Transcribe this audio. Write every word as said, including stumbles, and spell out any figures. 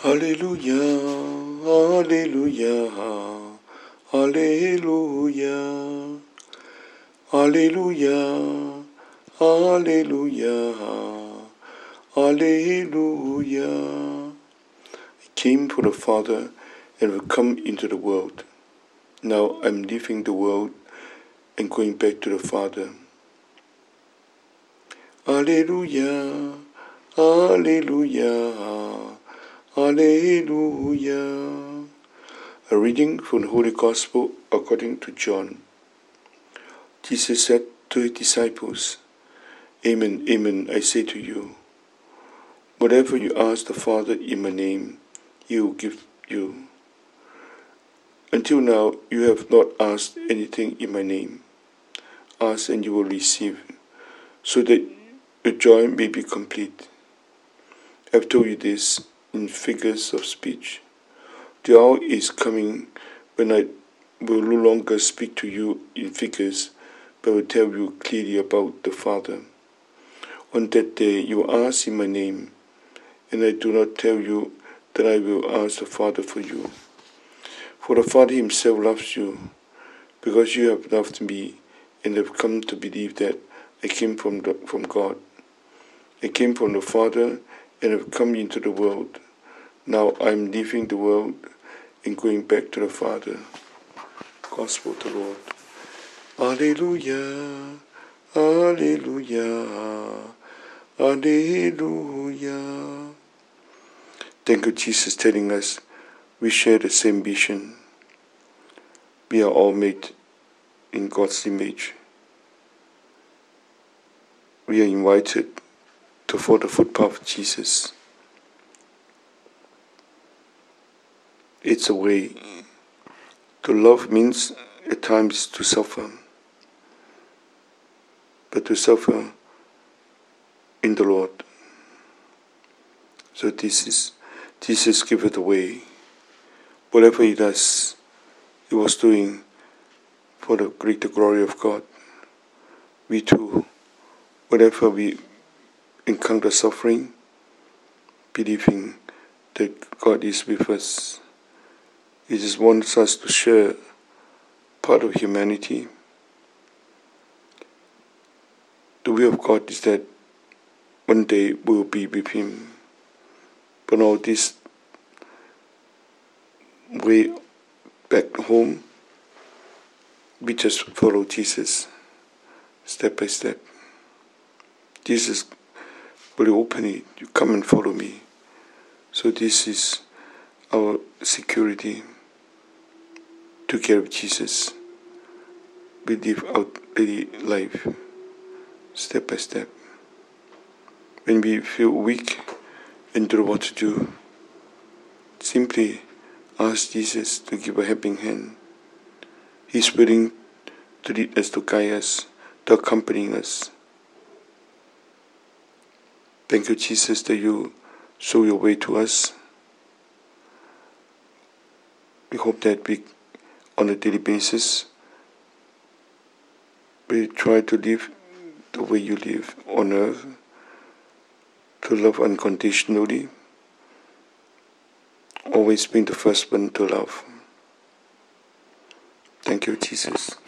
Hallelujah, hallelujah, hallelujah, hallelujah, hallelujah, hallelujah. I came for the Father and will come into the world. Now I'm leaving the world and going back to the Father. Hallelujah, hallelujah, hallelujah. A reading from the Holy Gospel according to John. Jesus said to his disciples, Amen, amen, I say to you, whatever you ask the Father in my name, he will give you. Until now, you have not asked anything in my name. Ask and you will receive, so that your joy may be complete. I've told you this in figures of speech. The hour is coming when I will no longer speak to you in figures, but will tell you clearly about the Father. On that day you will ask in my name, and I do not tell you that I will ask the Father for you. For the Father himself loves you, because you have loved me and have come to believe that I came from, the, from God. I came from the Father and have come into the world. Now I am leaving the world and going back to the Father. Gospel of the Lord. Alleluia, alleluia, alleluia. Thank you, Jesus, telling us we share the same vision. We are all made in God's image. We are invited to follow the footpath of Jesus. It's a way. To love means at times to suffer, but to suffer in the Lord. So this is Jesus give it away. Whatever he does, he was doing for the greater glory of God. We too, whenever we encounter suffering, believing that God is with us, he just wants us to share part of humanity. The will of God is that one day we will be with him. But all this way back home, we just follow Jesus step by step. Jesus will open it. You come and follow me. So this is our security. Together with Jesus, we live out daily life, step by step. When we feel weak and don't know what to do, simply ask Jesus to give a helping hand. He's willing to lead us, to guide us, to accompany us. Thank you, Jesus, that you show your way to us. We hope that we, on a daily basis, we try to live the way you live on earth, to love unconditionally, always being the first one to love. Thank you, Jesus.